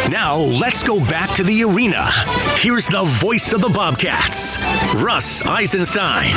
Now, let's go back to the arena. Here's the voice of the Bobcats, Russ Eisenstein.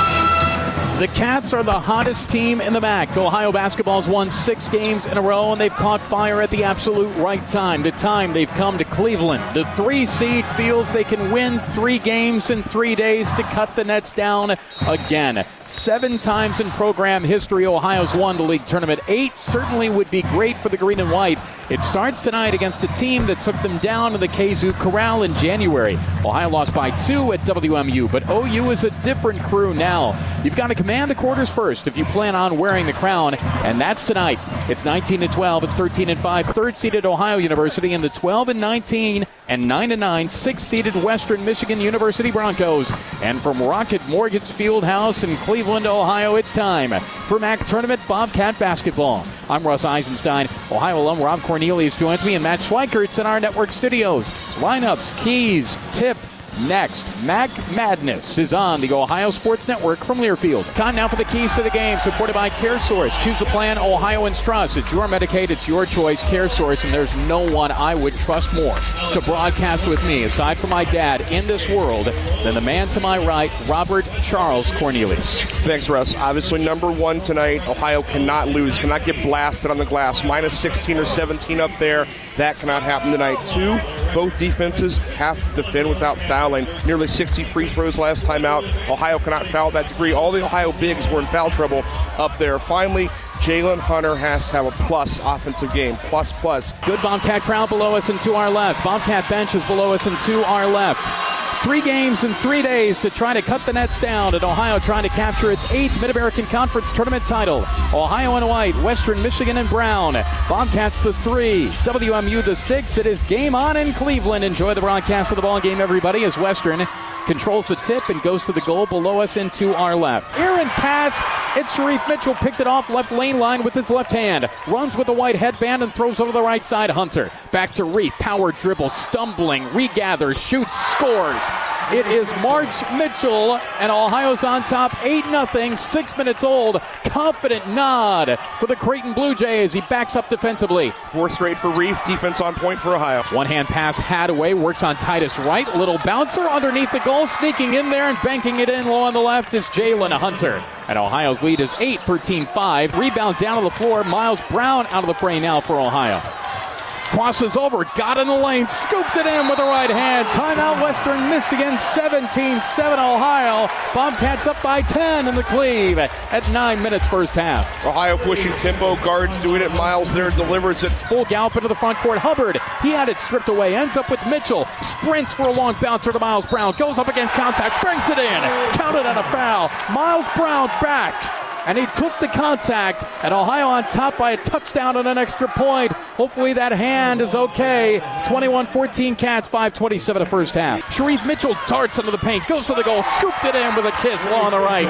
The Cats are the hottest team in the MAC. Ohio basketball's won 6 games in a row, and they've caught fire at the absolute right time. The time they've come to Cleveland. The 3 seed feels they can win 3 games in 3 days to cut the Nets down again. 7 times in program history, Ohio's won the league tournament. 8 certainly would be great for the green and white. It starts tonight against a team that took them down to the Kazoo Corral in January. Ohio lost by 2 at WMU, but OU is a different crew now. You've got to command the quarters first if you plan on wearing the crown, and that's tonight. It's 19-12 and 13-5, third-seeded Ohio University, and the 12-19 and 9-9 sixth-seeded Western Michigan University Broncos. And from Rocket Mortgage Fieldhouse in Cleveland, Ohio, it's time for MAC Tournament Bobcat basketball. I'm Russ Eisenstein. Ohio alum Rob Cornelius joins me, and Matt Schweikert's in our network studios. Lineups, keys, tip. Next, MAC Madness is on the Ohio Sports Network from Learfield. Time now for the keys to the game, supported by CareSource. Choose the plan Ohioans trust. It's your Medicaid, it's your choice, CareSource, and there's no one I would trust more to broadcast with me, aside from my dad, in this world, than the man to my right, Robert Charles Cornelius. Thanks, Russ. Obviously, number 1 tonight, Ohio cannot lose, cannot get blasted on the glass. Minus 16 or 17 up there. That cannot happen tonight. 2, both defenses have to defend without fouling. Nearly 60 free throws last time out. Ohio cannot foul at that degree. All the Ohio bigs were in foul trouble up there. Finally, Jalen Hunter has to have a plus offensive game. Plus. Good Bobcat crowd below us and to our left. Bobcat bench is below us and to our left. 3 games in 3 days to try to cut the Nets down, and Ohio trying to capture its 8th Mid-American Conference Tournament title. Ohio in white, Western Michigan in brown. Bobcats the 3, WMU the 6. It is game on in Cleveland. Enjoy the broadcast of the ball game, everybody, as Western controls the tip and goes to the goal below us and to our left. Errant pass. It's Sharif Mitchell, picked it off left lane line with his left hand. Runs with a white headband and throws over the right side. Hunter back to Reef. Power dribble, stumbling, regathers, shoots, scores. It is March Mitchell, and Ohio's on top 8-0, 6 minutes old. Confident nod for the Creighton Blue Jays. He backs up defensively. 4 straight for Reef. Defense on point for Ohio. One-hand pass, Hadaway works on Titus Wright. A little bouncer underneath the goal, sneaking in there and banking it in low on the left is Jalen Hunter. And Ohio's lead is 8, 13-5. Rebound down to the floor. Miles Brown out of the fray now for Ohio. Crosses over, got in the lane, scooped it in with the right hand. Timeout Western Michigan, 17-7 Ohio. Bobcats up by 10 in the Cleve at 9 minutes first half. Ohio pushing tempo, guards doing it. Miles there delivers it. Full gallop into the front court. Hubbard, he had it stripped away, ends up with Mitchell. Sprints for a long bouncer to Miles Brown. Goes up against contact, brings it in. Counted on a foul. Miles Brown back. And he took the contact, and Ohio on top by a touchdown and an extra point. Hopefully that hand is okay. 21-14 Cats, 5:27 the first half. Sharif Mitchell darts into the paint, goes to the goal, scooped it in with a kiss low on the right.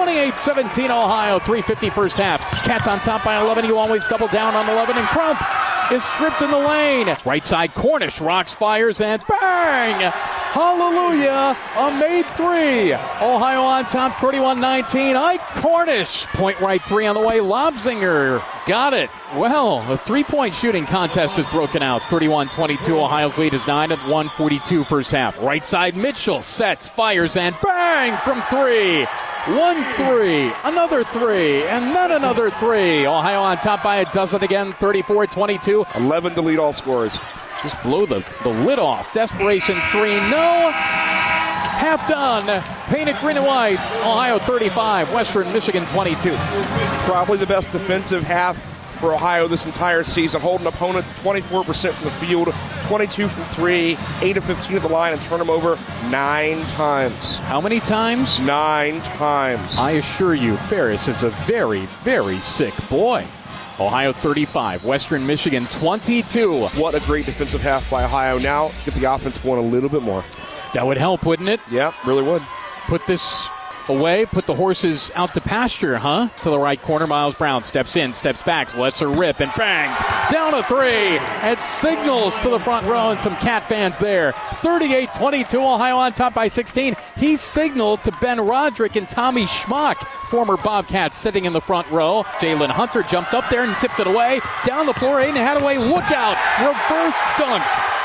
28-17 Ohio, 3:50 first half. Cats on top by 11. You always double down on 11, and Crump is stripped in the lane. Right side, Cornish rocks, fires, and bang! Hallelujah! A made 3. Ohio on top, 31-19. Ike Cornish. Point right 3 on the way. Lobzinger got it. Well, the 3-point shooting contest has broken out. 31-22. Ohio's lead is 9 at 1:42 first half. Right side, Mitchell sets, fires, and bang from 3. 1-3, another 3, and then another 3. Ohio on top by a dozen again, 34-22. 11 to lead all scorers. Just blow the lid off. Desperation 3, no. Half done. Painted green and white. Ohio 35, Western Michigan 22. Probably the best defensive half for Ohio this entire season. Hold an opponent to 24% from the field, 22 from 3, 8 of 15 at the line, and turn them over 9 times. How many times? 9 times. I assure you, Ferris is a very, very sick boy. Ohio 35, Western Michigan 22. What a great defensive half by Ohio. Now get the offense going a little bit more. That would help, wouldn't it? Yeah, really would. Put this away, put the horses out to pasture, huh? To the right corner, Miles Brown steps in, steps back, lets her rip, and bangs down a three, and signals to the front row and some Cat fans there. 38-22, Ohio on top by 16. He signaled to Ben Roderick and Tommy Schmock, former Bobcats, sitting in the front row. Jalen Hunter jumped up there and tipped it away. Down the floor, Aiden Hadaway, look out, reverse dunk.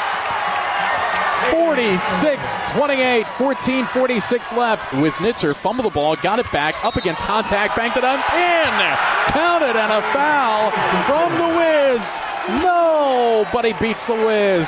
46-28, 14:46 left. Wisnitzer fumbled the ball, got it back, up against contact, banked it up, in! Counted, and a foul from the Wiz. Nobody beats the Wiz.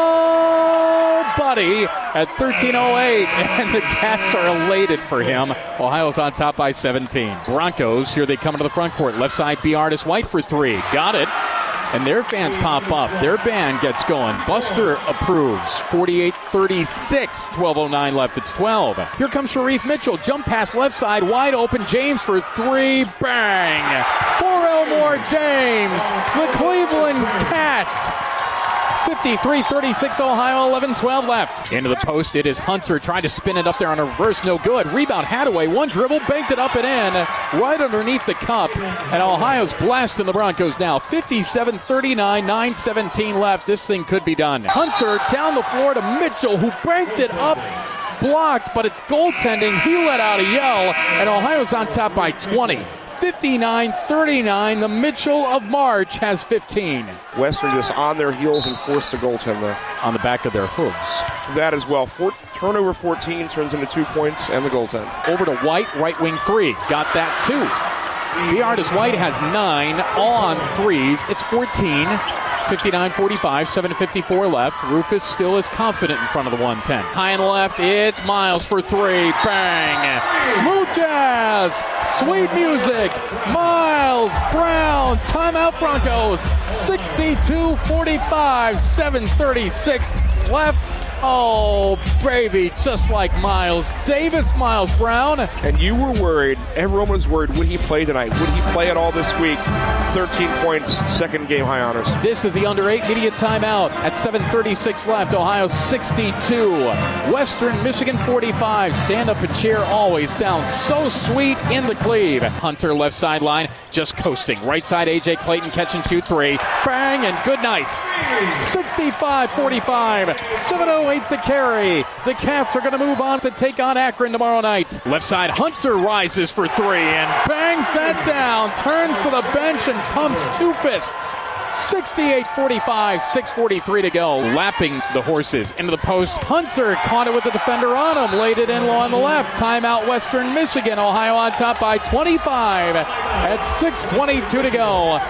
Nobody at 13:08, and the Cats are elated for him. Ohio's on top by 17. Broncos, here they come into the front court. Left side, B. Artis White for three. Got it. And their fans pop up. Their band gets going. Buster approves. 48-36. 12:09 left. It's 12. Here comes Sharif Mitchell. Jump pass left side. Wide open. James for three. Bang. For Elmore James. The Cleveland Cats. 53-36 Ohio, 11-12 left. Into the post, it is Hunter trying to spin it up there on a reverse, no good. Rebound Hadaway, one dribble, banked it up and in, right underneath the cup. And Ohio's blasting the Broncos now. 57-39, 9:17 left. This thing could be done. Hunter down the floor to Mitchell, who banked it up. Blocked, but it's goaltending. He let out a yell, and Ohio's on top by 20. 59-39, the Mitchell of March has 15. Western just on their heels and forced the goaltend there. On the back of their hooves. That as well. Turnover 14 turns into 2 points and the goaltend. Over to White, right wing three. Got that too. B. Artis White has 9 on threes. It's 14. 59-45, 7:54 left. Rufus still is confident in front of the 110. High and left, it's Miles for three. Bang! Smooth jazz! Sweet music! Miles Brown! Timeout Broncos! 62-45, 7:36 left. Oh, baby, just like Miles Davis, Miles Brown. And you were worried, everyone was worried, would he play tonight? Would he play at all this week? 13 points, second game high honors. This is the under 8 media timeout at 7:36 left. Ohio 62, Western Michigan 45. Stand up and cheer always sounds so sweet in the Cleve. Hunter left sideline, just coasting. Right side, A.J. Clayton catching 2-3. Bang, and good night. 65-45, 7:08 to carry. The Cats are going to move on to take on Akron tomorrow night. Left side, Hunter rises for three and bangs that down. Turns to the bench and pumps two fists. 68-45, 6:43 to go. Lapping the horses into the post. Hunter caught it with the defender on him. Laid it in low on the left. Timeout Western Michigan. Ohio on top by 25 at 6:22 to go.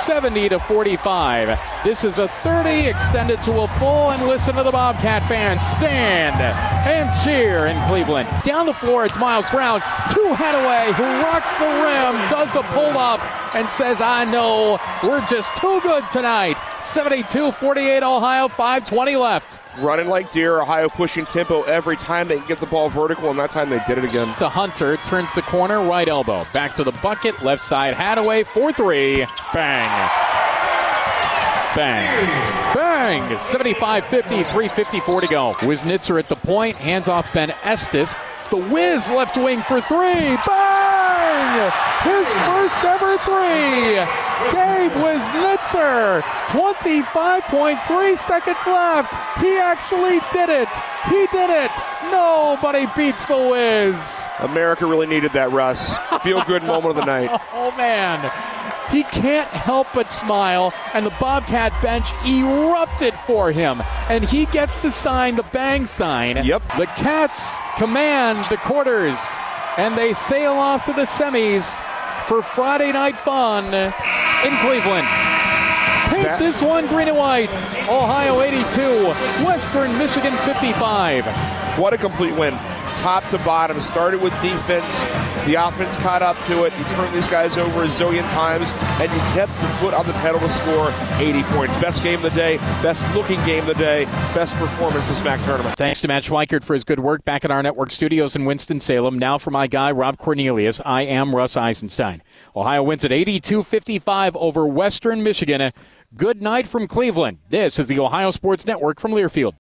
70-45. This is a 30 extended to a full, and listen to the Bobcat fans stand and cheer in Cleveland. Down the floor, it's Miles Brown to Hadaway, who rocks the rim, does a pull-up, and says, I know, we're just too good tonight. 72-48 Ohio, 5:20 left. Running like deer, Ohio pushing tempo every time they can get the ball vertical, and that time they did it again. To Hunter, turns the corner, right elbow. Back to the bucket, left side, Hadaway, 4-3. Bang. Bang. Bang. 75-50, 3:54 to go. Wisnitzer at the point, hands off Ben Estes. The Wiz left wing for three. Bang! His first ever three. Gabe Wisnitzer. 25.3 seconds left. He actually did it. He did it. Nobody beats the Wiz. America really needed that, Russ. Feel-good moment of the night. Oh, man. He can't help but smile, and the Bobcat bench erupted for him. And he gets to sign the bang sign. Yep. The Cats command the quarters, and they sail off to the semis for Friday night fun in Cleveland. Paint this one green and white. Ohio 82, Western Michigan 55. What a complete win. Top to bottom. Started with defense. The offense caught up to it. You turned these guys over a zillion times, and you kept your foot on the pedal to score 80 points. Best game of the day, best looking game of the day, best performance this MAC tournament. Thanks to Matt Schweikert for his good work back at our network studios in Winston-Salem. Now for my guy, Rob Cornelius, I am Russ Eisenstein. Ohio wins at 82-55 over Western Michigan. Good night from Cleveland. This is the Ohio Sports Network from Learfield.